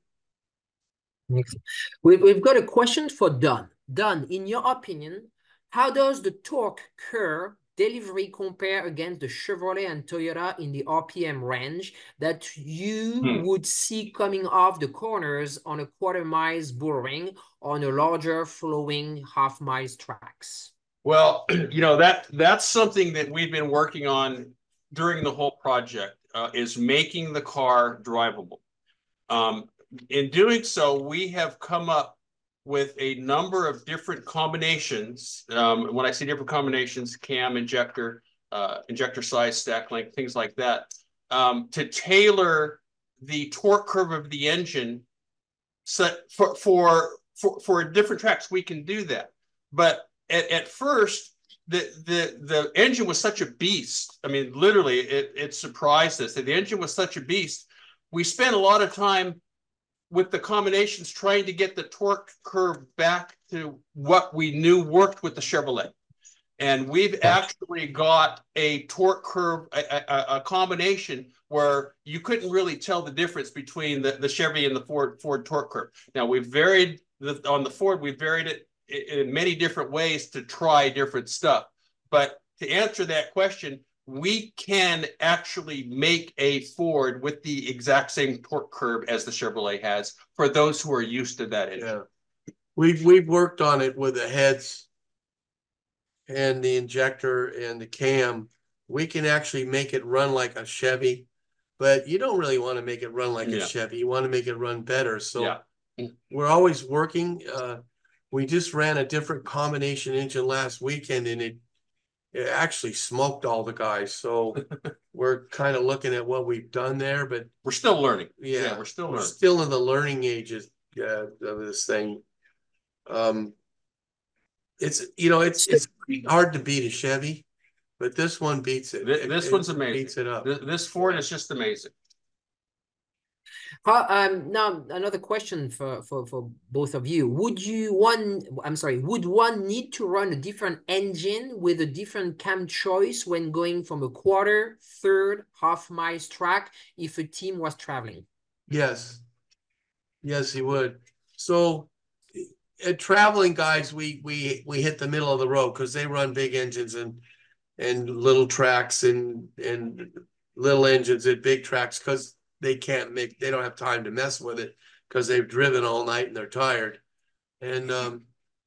We've, we've got a question for Don. Don, in your opinion, how does the torque curve delivery compare against the Chevrolet and Toyota in the R P M range that you Hmm. would see coming off the corners on a quarter miles bull ring on a larger flowing half miles tracks? Well, you know, that that's something that we've been working on during the whole project, uh, is making the car drivable. Um, in doing so, we have come up with a number of different combinations. Um, when I say different combinations, cam, injector, uh, injector size, stack length, things like that, um, to tailor the torque curve of the engine set for, for, for, for different tracks. We can do that. But at, at first, the, the, the engine was such a beast. I mean, literally, it, it surprised us that the engine was such a beast. We spent a lot of time with the combinations trying to get the torque curve back to what we knew worked with the Chevrolet. And we've actually got a torque curve, a, a, a combination where you couldn't really tell the difference between the, the Chevy and the Ford, Ford torque curve. Now, we've varied, the, on the Ford, we've varied it in many different ways to try different stuff. But to answer that question, we can actually make a Ford with the exact same torque curve as the Chevrolet has for those who are used to that engine. Yeah. We've, we've worked on it with the heads and the injector and the cam. We can actually make it run like a Chevy, but you don't really want to make it run like Yeah. a Chevy. You want to make it run better. So yeah. we're always working. Uh, we just ran a different combination engine last weekend, and it it actually smoked all the guys. So we're kind of looking at what we've done there, but we're still learning. Yeah, yeah we're still we're learning. still in the learning ages uh, of this thing. Um, it's you know it's it's pretty hard to beat a Chevy, but this one beats it. This, it this it one's amazing. Beats it up. This, this Ford is just amazing. How, um, now another question for, for, for both of you. Would you one, I'm sorry, would one need to run a different engine with a different cam choice when going from a quarter, third, half miles track if a team was traveling? Yes. Yes, he would. So at traveling guys, we we we hit the middle of the road because they run big engines and and little tracks and and little engines at big tracks because they can't make, they don't have time to mess with it because they've driven all night and they're tired. And, um,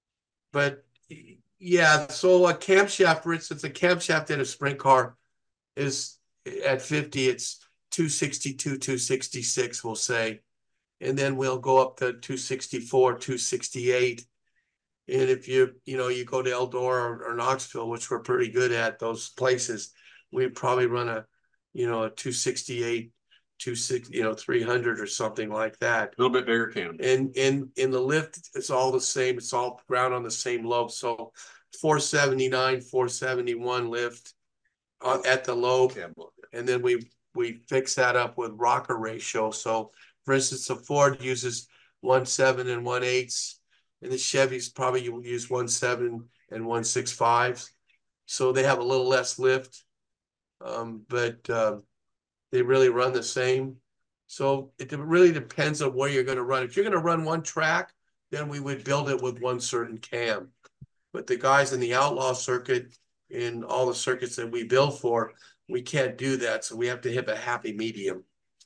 but yeah, so a camshaft, for instance, a camshaft in a sprint car is at fifty, it's two sixty-two, two sixty-six, we'll say. And then we'll go up to two sixty-four, two sixty-eight. And if you, you know, you go to Eldora or, or Knoxville, which we're pretty good at those places, we probably run a, you know, a two sixty-eight, two sixty, you know, three hundred or something like that. A little bit bigger cam. And and in the lift, it's all the same. It's all ground on the same lobe. So four seventy-nine, four seventy-one lift uh, at the lobe. And then we we fix that up with rocker ratio. So for instance, the Ford uses one seven and one eighths, and the Chevys probably use one seven and one six fives. So they have a little less lift, um, but uh, they really run the same. So it really depends on where you're going to run. If you're going to run one track, then we would build it with one certain cam. But the guys in the outlaw circuit, in all the circuits that we build for, we can't do that. So we have to hit a happy medium.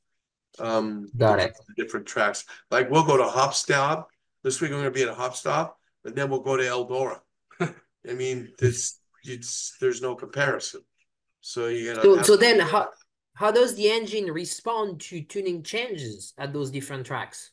Um, Got it. Different tracks. Like we'll go to Hopstop. This week we're going to be at a Hopstop, and then we'll go to Eldora. I mean, this it's there's no comparison. So you gotta. So, have so then how how does the engine respond to tuning changes at those different tracks?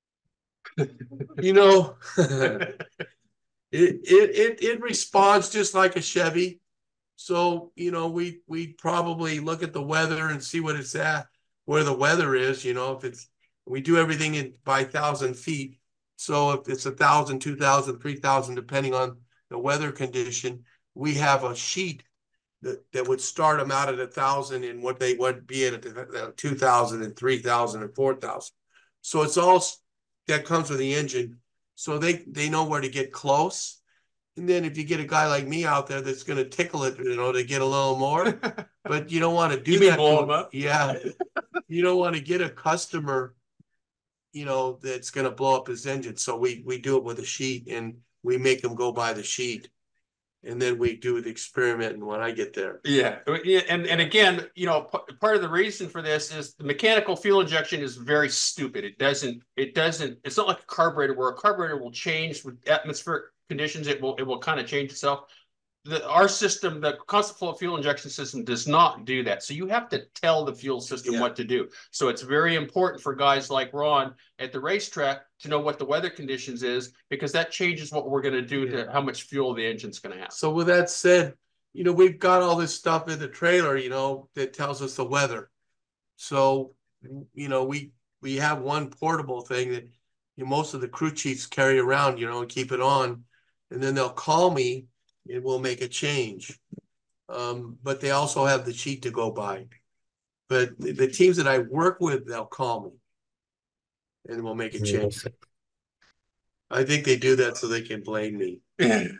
You know, it, it it it responds just like a Chevy. So you know, we we probably look at the weather and see what it's at, where the weather is. You know, if it's we do everything in by thousand feet. So if it's a thousand, two thousand, three thousand, depending on the weather condition, we have a sheet that, that would start them out at a thousand and what they would be at a two thousand and three thousand and four thousand. So it's all that comes with the engine. So they, they know where to get close. And then if you get a guy like me out there that's going to tickle it, you know, to get a little more, but you don't want to do you that. Mean blow them up? Yeah. You don't want to get a customer, you know, that's going to blow up his engine. So we, we do it with a sheet and we make them go by the sheet. and then we do the experiment when I get there. Yeah, and and again, you know, p- part of the reason for this is the mechanical fuel injection is very stupid. It doesn't, it doesn't, it's not like a carburetor where a carburetor will change with atmospheric conditions. It will, it will kind of change itself. The, our system, the constant flow fuel injection system, does not do that. So you have to tell the fuel system yeah. what to do. So it's very important for guys like Ron at the racetrack to know what the weather conditions is, because that changes what we're going to do yeah. to how much fuel the engine's going to have. So with that said, you know, we've got all this stuff in the trailer, you know, that tells us the weather. So, you know, we we have one portable thing that you know, most of the crew chiefs carry around, you know, and keep it on, and then they'll call me. It will make a change. Um, but they also have the sheet to go by. But the, the teams that I work with, they'll call me and we'll make a change. I think they do that so they can blame me. yes.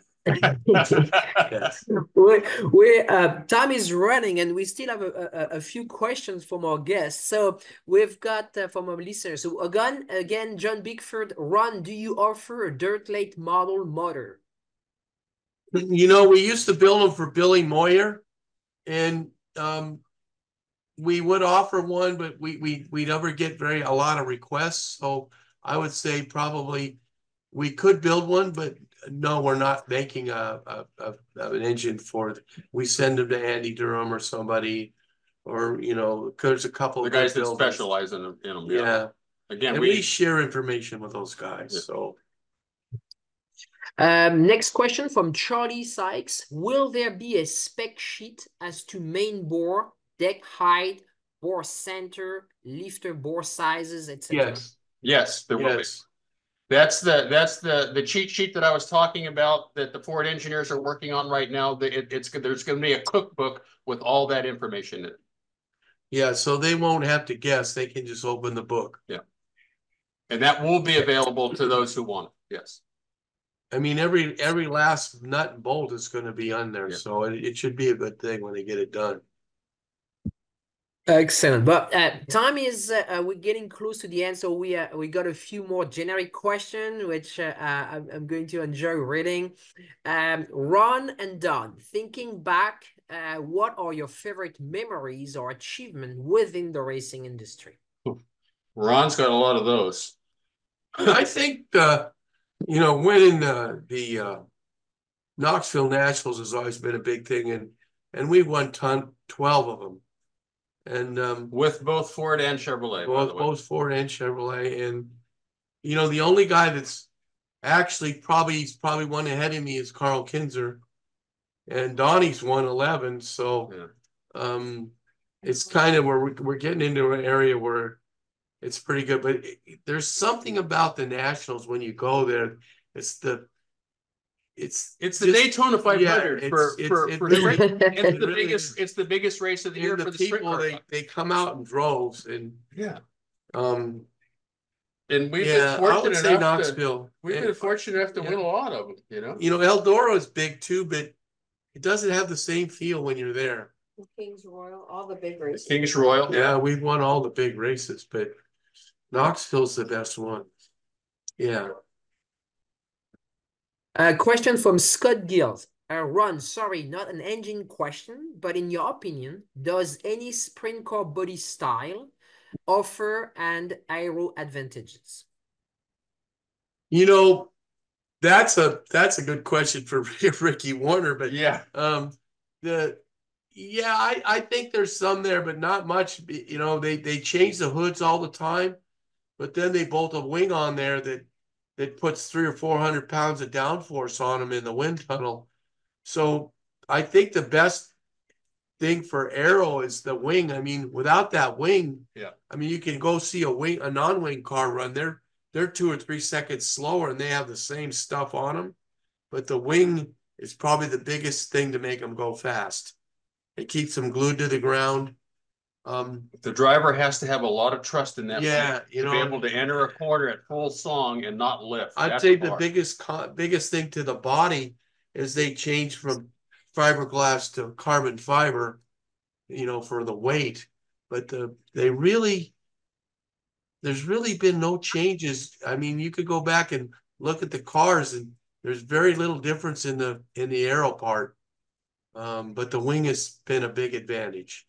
we, we, uh, time is running and we still have a, a, a few questions from our guests. So we've got uh, from our listeners. So again, again, John Bickford, Ron, do you offer a dirt late model motor? You know, we used to build them for Billy Moyer, and um, we would offer one, but we we we never get very a lot of requests. So I would say probably we could build one, but no, we're not making a, a, a an engine for it. We send them to Andy Durham or somebody, or you know, there's a couple the of guys that builders. specialize in them. In them yeah. yeah. Again, and we, we share information with those guys. Yeah. So. Um, next question from Charlie Sykes. Will there be a spec sheet as to main bore, deck height, bore center, lifter bore sizes, et cetera? Yes, yes, there yes. will be. That's the that's the the cheat sheet that I was talking about that the Ford engineers are working on right now. It, it's there's going to be a cookbook with all that information in it. Yeah, so they won't have to guess; they can just open the book. Yeah, and that will be available to those who want it. Yes. I mean, every every last nut and bolt is going to be on there, yeah. so it, it should be a good thing when they get it done. Excellent. But uh, time is uh, we're getting close to the end, so we uh, we got a few more generic questions, which uh, uh, I'm going to enjoy reading. Um, Ron and Don, thinking back, uh, what are your favorite memories or achievements within the racing industry? Ron's got a lot of those. I think. Uh, You know, winning uh, the uh, Knoxville Nationals has always been a big thing, and and we won ton twelve of them, and um, with both Ford and Chevrolet. Both both Ford and Chevrolet, and you know the only guy that's actually probably he's probably one ahead of me is Carl Kinzer, and Donnie's won eleven. So yeah. um, it's kind of where we're, we're getting into an area where. It's pretty good, but it, there's something about the Nationals when you go there. It's the, it's it's the just, Daytona five hundred yeah, for it's, for, it's, for it really, the, it's it the really biggest. is. It's the biggest race of the and year the for the people. They club. they come out in droves and yeah. Um, and we've yeah, been fortunate I would say enough Knoxville. To, we've and, been fortunate enough to yeah. win a lot of them. You know. You know, Eldora is big too, but it doesn't have the same feel when you're there. Kings Royal, all the big races. Kings Royal. Yeah, yeah, we've won all the big races, but. Knoxville's the best one. Yeah. A question from Scott Gills. Uh, Ron, sorry, not an engine question, but in your opinion, does any sprint car body style offer and aero advantages? You know, that's a that's a good question for Ricky Warner, but yeah, um, the yeah, I I think there's some there, but not much. You know, they they change the hoods all the time. But then they bolt a wing on there that that puts three or four hundred pounds of downforce on them in the wind tunnel. So I think the best thing for aero is the wing. I mean, without that wing, yeah. I mean, you can go see a wing, a non-wing car run. They're they're two or three seconds slower, and they have the same stuff on them. But the wing is probably the biggest thing to make them go fast. It keeps them glued to the ground. Um, the driver has to have a lot of trust in that. Yeah, you know, to be able to enter a corner at full song and not lift. I'd That's say the the biggest biggest thing to the body is they change from fiberglass to carbon fiber, you know, for the weight. But the they really, there's really been no changes. I mean, you could go back and look at the cars, and there's very little difference in the in the aero part, um, but the wing has been a big advantage.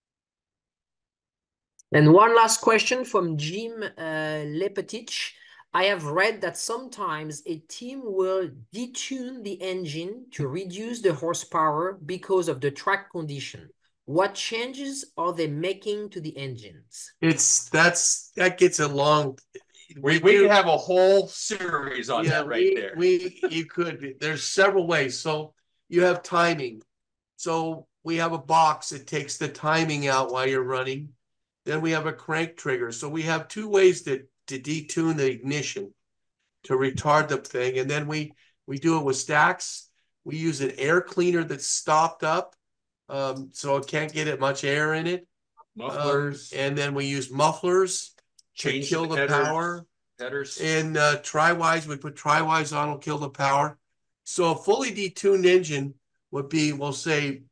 And one last question from Jim uh, Lepetich. I have read that sometimes a team will detune the engine to reduce the horsepower because of the track condition. What changes are they making to the engines? It's that's that gets a long. We we could have a whole series on Yeah, that right we, there. we you could. There's several ways. So you have timing. So we have a box that takes the timing out while you're running. Then we have a crank trigger. So we have two ways to, to detune the ignition to retard the thing. And then we, we do it with stacks. We use an air cleaner that's stopped up, um, so it can't get it much air in it. Mufflers. Um, and then we use mufflers Change to kill the the headers, power. Headers. And uh, tri-wise, we put tri-wise on, will kill the power. So a fully detuned engine would be, we'll say,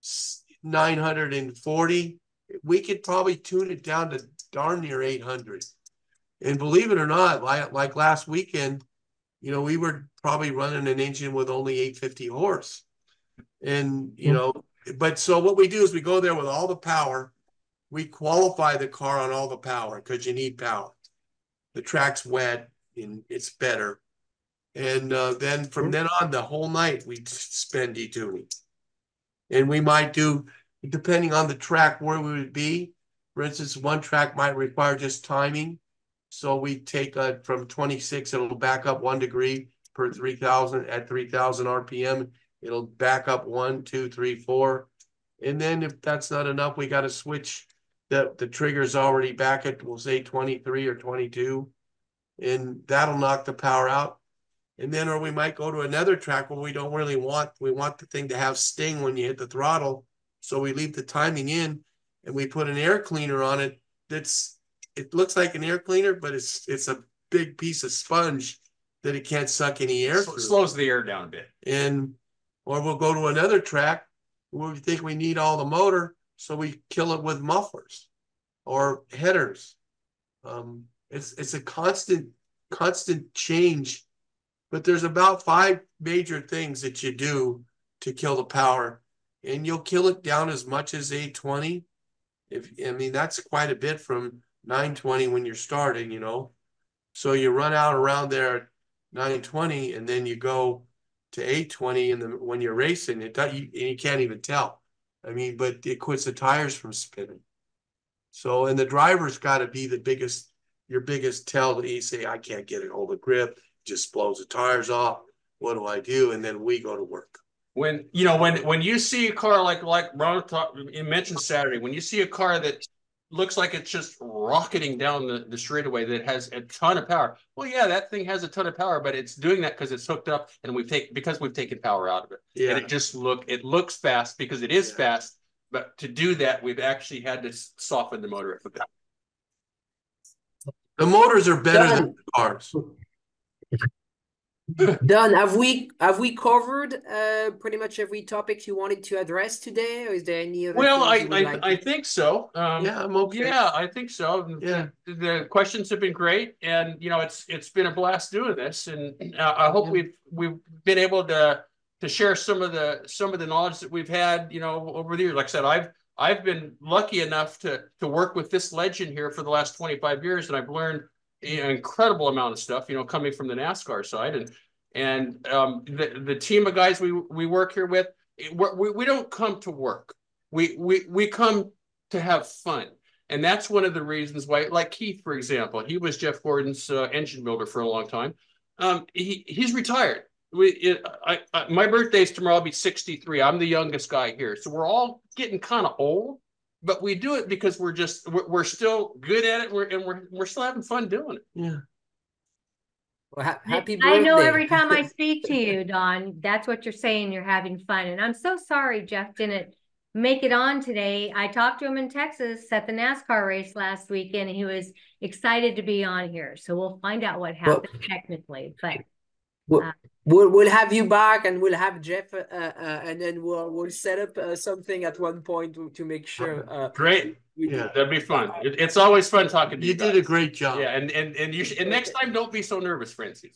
nine hundred forty. We could probably tune it down to darn near eight hundred. And believe it or not, like, like last weekend, you know, we were probably running an engine with only eight fifty horse. And, you know, but so what we do is we go there with all the power. We qualify the car on all the power because you need power. The track's wet and it's better. And uh, then from then on, the whole night, we spend detuning. And we might do, depending on the track where we would be. For instance, one track might require just timing. So we take a, from twenty-six, it'll back up one degree per three thousand at three thousand R P M. It'll back up one, two, three, four. And then if that's not enough, we got to switch. The, the trigger's already back at, we'll say twenty-three or twenty-two. And that'll knock the power out. And then, or we might go to another track where we don't really want, we want the thing to have sting when you hit the throttle. So we leave the timing in and we put an air cleaner on it. That's, it looks like an air cleaner, but it's, it's a big piece of sponge that it can't suck any air through. Slows the air down a bit. And, or we'll go to another track where we think we need all the motor. So we kill it with mufflers or headers. Um, it's, it's a constant, constant change. But there's about five major things that you do to kill the power, and you'll kill it down as much as eight twenty. If I mean, that's quite a bit from nine twenty when you're starting, you know. So you run out around there at nine twenty, and then you go to eight twenty, and then when you're racing, it does, you, and you can't even tell. I mean, but it quits the tires from spinning. So, and the driver's got to be the biggest, your biggest tell that you say, I can't get a hold of grip. Just blows the tires off. What do I do? And then we go to work. When you know when when you see a car like like Ron talk, you mentioned Saturday, when you see a car that looks like it's just rocketing down the, the straightaway that has a ton of power. Well, yeah, that thing has a ton of power, but it's doing that because it's hooked up and we've taken because we've taken power out of it. Yeah. And it just look it looks fast because it is Yeah. fast, but to do that, we've actually had to soften the motor a bit. The motors are better Done. than the cars. Done. Have we have we covered uh, pretty much every topic you wanted to address today, or is there any other? Well, I things you would I, like I to- think so. Um, Yeah, I'm okay. Yeah, I think so. Yeah. The, the questions have been great, and you know, it's it's been a blast doing this, and uh, I hope Yeah. we've we've been able to to share some of the some of the knowledge that we've had, you know, over the years. Like I said, I've I've been lucky enough to to work with this legend here for the last twenty-five years, and I've learned an incredible amount of stuff, you know, coming from the NASCAR side, and and um, the the team of guys we we work here with, we we don't come to work. We we we come to have fun. And that's one of the reasons why, like Keith, for example, he was Jeff Gordon's uh, engine builder for a long time. Um, he he's retired. We, it, I, I, my birthday's tomorrow. I'll be sixty-three. I'm the youngest guy here. So we're all getting kind of old, but we do it because we're just, we're, we're still good at it. We're, and we're, we're still having fun doing it. Yeah. Well, ha- I- happy I birthday. know every time I speak to you, Don, that's what you're saying. You're having fun. And I'm so sorry Jeff didn't make it on today. I talked to him in Texas at the NASCAR race last weekend, and he was excited to be on here. So we'll find out what happened Well- technically. But We'll, Uh, we'll we'll have you back, and we'll have Jeff, uh, uh, and then we'll we'll set up uh, something at one point to, to make sure. Uh, Great. we do. Yeah. That'd be fun. It, it's always fun talking to you. You did guys. a great job. Yeah. And, and, and you should, and next time, don't be so nervous, Francis.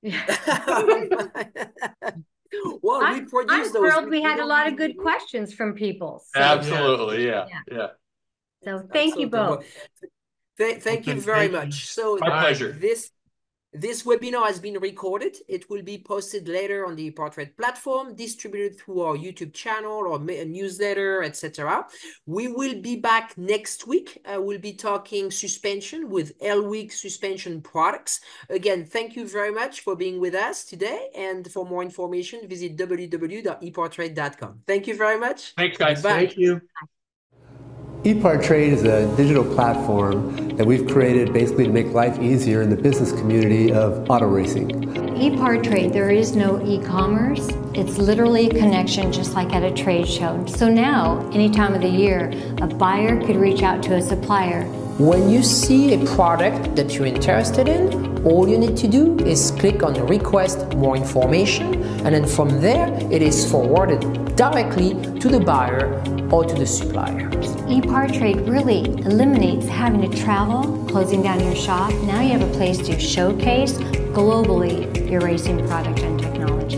Well, I'm, we produce I'm those. thrilled we, we had a don't lot of really- good questions from people. So, Absolutely, yeah, Yeah. yeah. so thank you Absolutely. Well, both. th- thank Okay, you very thank you. much. So My pleasure. this This webinar has been recorded. It will be posted later on the ePartrade platform, distributed through our YouTube channel or a newsletter, et cetera. We will be back next week. Uh, we'll be talking suspension with Elwick Suspension Products. Again, thank you very much for being with us today. And for more information, visit w w w dot e partrade dot com. Thank you very much. Thanks, guys. Bye. Thank you. ePartrade is a digital platform that we've created basically to make life easier in the business community of auto racing. ePartrade, there is no e-commerce. It's literally a connection just like at a trade show. So now, any time of the year, a buyer could reach out to a supplier. When you see a product that you're interested in, all you need to do is click on request more information, and then from there it is forwarded directly to the buyer or to the supplier. ePartrade really eliminates having to travel, closing down your shop. Now you have a place to showcase globally your racing product and technology.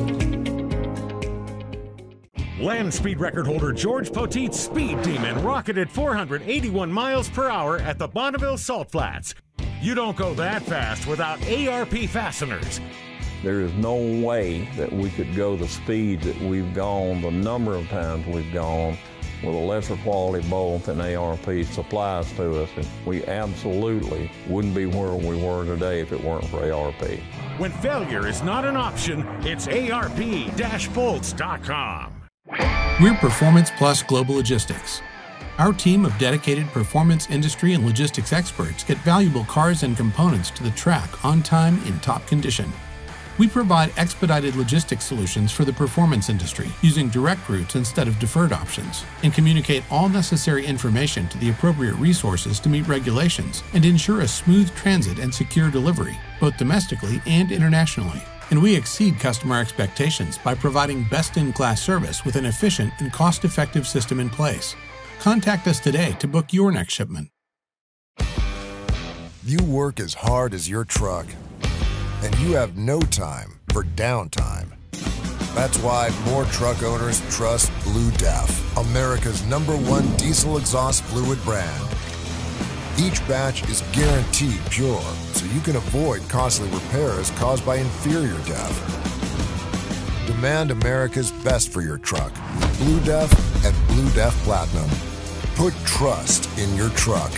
Land speed record holder George Poteet's Speed Demon rocketed four hundred eighty-one miles per hour at the Bonneville Salt Flats. You don't go that fast without A R P fasteners. There is no way that we could go the speed that we've gone, the number of times we've gone, with a lesser quality bolt than A R P supplies to us. And we absolutely wouldn't be where we were today if it weren't for A R P. When failure is not an option, it's A R P bolts dot com. We're Performance Plus Global Logistics. Our team of dedicated performance industry and logistics experts get valuable cars and components to the track on time in top condition. We provide expedited logistics solutions for the performance industry using direct routes instead of deferred options, and communicate all necessary information to the appropriate resources to meet regulations and ensure a smooth transit and secure delivery, both domestically and internationally. And we exceed customer expectations by providing best-in-class service with an efficient and cost-effective system in place. Contact us today to book your next shipment. You work as hard as your truck, and you have no time for downtime. That's why more truck owners trust Blue Def, America's number one diesel exhaust fluid brand. Each batch is guaranteed pure, so you can avoid costly repairs caused by inferior D E F. Demand America's best for your truck. Blue Def and Blue Def Platinum. Put trust in your truck.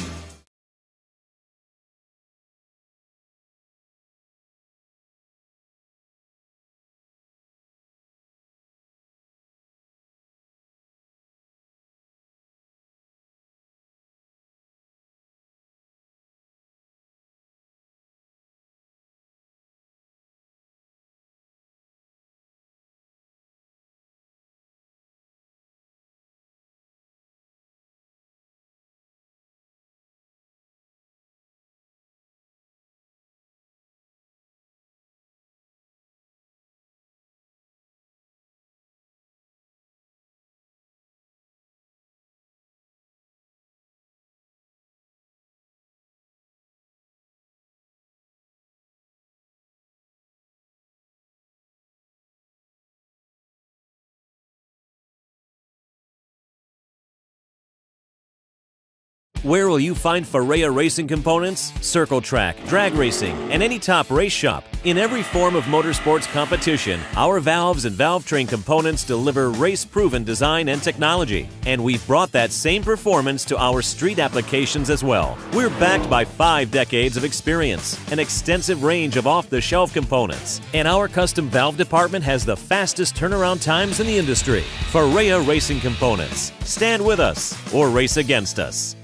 Where will you find Farea Racing components? Circle track, drag racing, and any top race shop. In every form of motorsports competition, our valves and valve train components deliver race-proven design and technology. And we've brought that same performance to our street applications as well. We're backed by five decades of experience, an extensive range of off-the-shelf components, and our custom valve department has the fastest turnaround times in the industry. Farea Racing Components. Stand with us or race against us.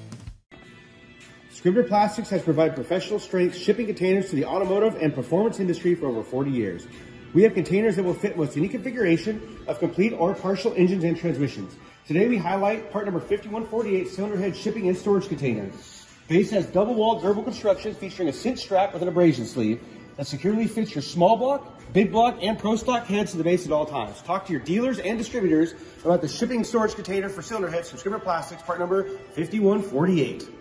Scribner Plastics has provided professional strength shipping containers to the automotive and performance industry for over forty years. We have containers that will fit most any configuration of complete or partial engines and transmissions. Today we highlight part number fifty-one forty-eight cylinder head shipping and storage container. Base has double-walled durable construction featuring a cinch strap with an abrasion sleeve that securely fits your small block, big block, and pro stock heads to the base at all times. Talk to your dealers and distributors about the shipping storage container for cylinder heads from Scribner Plastics, part number fifty-one forty-eight.